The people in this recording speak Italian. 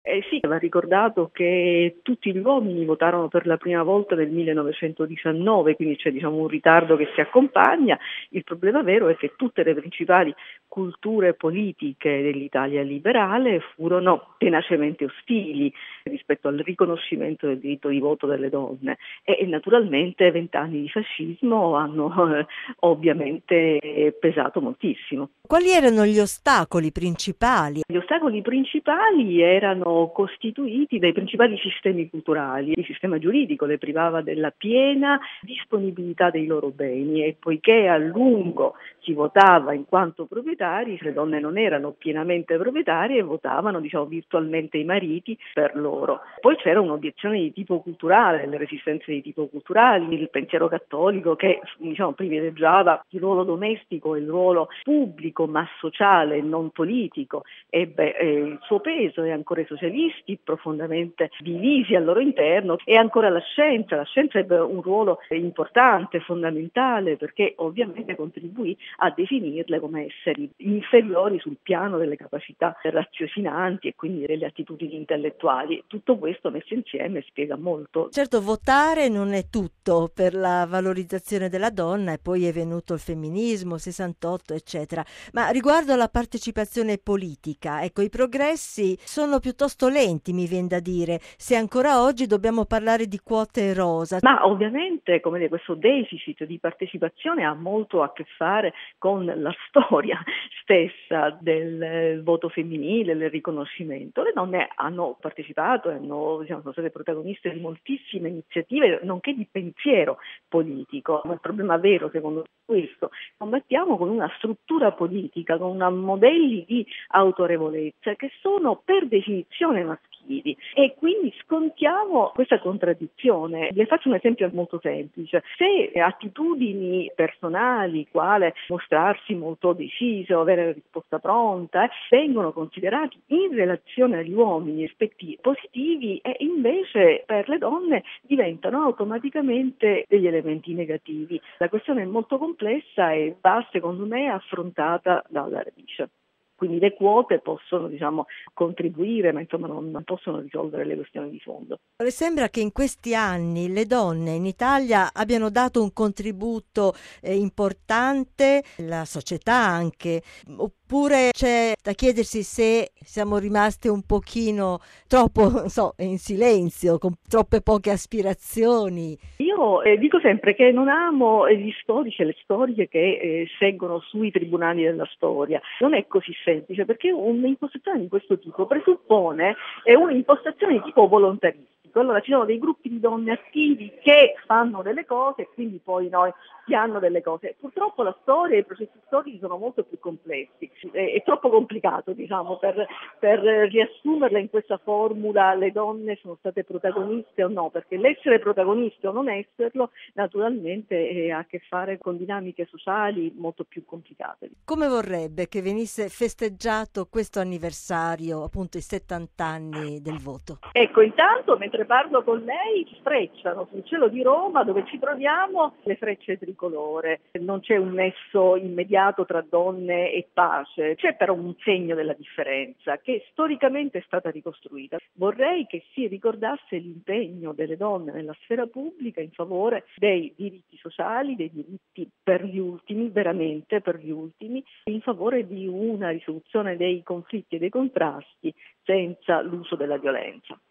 Sì, va ricordato che tutti gli uomini votarono per la prima volta nel 1919, quindi c'è un ritardo che si accompagna. Il problema vero è che tutte le principali culture politiche dell'Italia liberale furono tenacemente ostili rispetto al riconoscimento del diritto di voto delle donne e naturalmente 20 anni di fascismo hanno ovviamente pesato moltissimo. Quali erano gli ostacoli principali? Gli ostacoli principali erano costituiti dai principali sistemi culturali. Il sistema giuridico le privava della piena disponibilità dei loro beni e poiché a lungo si votava in quanto proprietari, le donne non erano pienamente proprietarie e votavano virtualmente i mariti per loro. Poi c'era un'obiezione di tipo culturale, le resistenze di tipo culturale, il pensiero cattolico che privilegiava il ruolo domestico e il ruolo pubblico ma sociale, non politico. Il suo peso e ancora i socialisti profondamente divisi al loro interno e ancora la scienza ebbe un ruolo importante, fondamentale perché ovviamente contribuì a definirle come esseri inferiori sul piano delle capacità raziocinanti e quindi delle attitudini intellettuali. Tutto questo messo insieme spiega molto. Certo, votare non è tutto per la valorizzazione della donna e poi è venuto il femminismo, 68, eccetera. Ma riguardo alla partecipazione politica, ecco, i progressi sono piuttosto lenti, mi viene da dire, se ancora oggi dobbiamo parlare di quote rosa. Ma ovviamente, questo deficit di partecipazione ha molto a che fare con la storia stessa del voto femminile, del riconoscimento. Le donne hanno partecipato, sono state protagoniste di moltissime iniziative, nonché di pensiero politico. Ma il problema vero, secondo questo, combattiamo con una struttura politica, con modelli di autorevolezza che sono per definizione maschili e quindi scontiamo questa contraddizione. Le faccio un esempio molto semplice. Se attitudini personali, quale mostrarsi molto deciso, avere la risposta pronta, vengono considerati in relazione agli uomini aspetti positivi e invece per le donne diventano automaticamente degli elementi negativi. La questione è molto complessa e va, secondo me, affrontata dalla radice. Quindi le quote possono contribuire, ma non possono risolvere le questioni di fondo. Le sembra che in questi anni le donne in Italia abbiano dato un contributo importante, la società anche, oppure c'è da chiedersi se siamo rimaste un pochino troppo, in silenzio, con troppe poche aspirazioni. Io dico sempre che non amo gli storici e le storie che seggono sui tribunali della storia. Non è così semplice perché un'impostazione di questo tipo presuppone un'impostazione di tipo volontaristico. Allora ci sono dei gruppi di donne attivi che fanno delle cose e quindi poi si hanno delle cose. Purtroppo la storia e i processi storici sono molto più complessi. È troppo complicato per riassumerla in questa formula le donne sono state protagoniste o no, perché l'essere protagoniste o non esserlo naturalmente ha a che fare con dinamiche sociali molto più complicate. Come vorrebbe che venisse festeggiato questo anniversario, appunto i 70 anni del voto? Ecco, intanto mentre parlo con lei frecciano sul cielo di Roma dove ci troviamo le frecce tricolore. Non c'è un nesso immediato tra donne e pace, c'è però un segno della differenza che storicamente è stata ricostruita. Vorrei che si ricordasse l'impegno delle donne nella sfera pubblica in favore dei diritti sociali, dei diritti per gli ultimi, veramente per gli ultimi, in favore di una risoluzione dei conflitti e dei contrasti senza l'uso della violenza.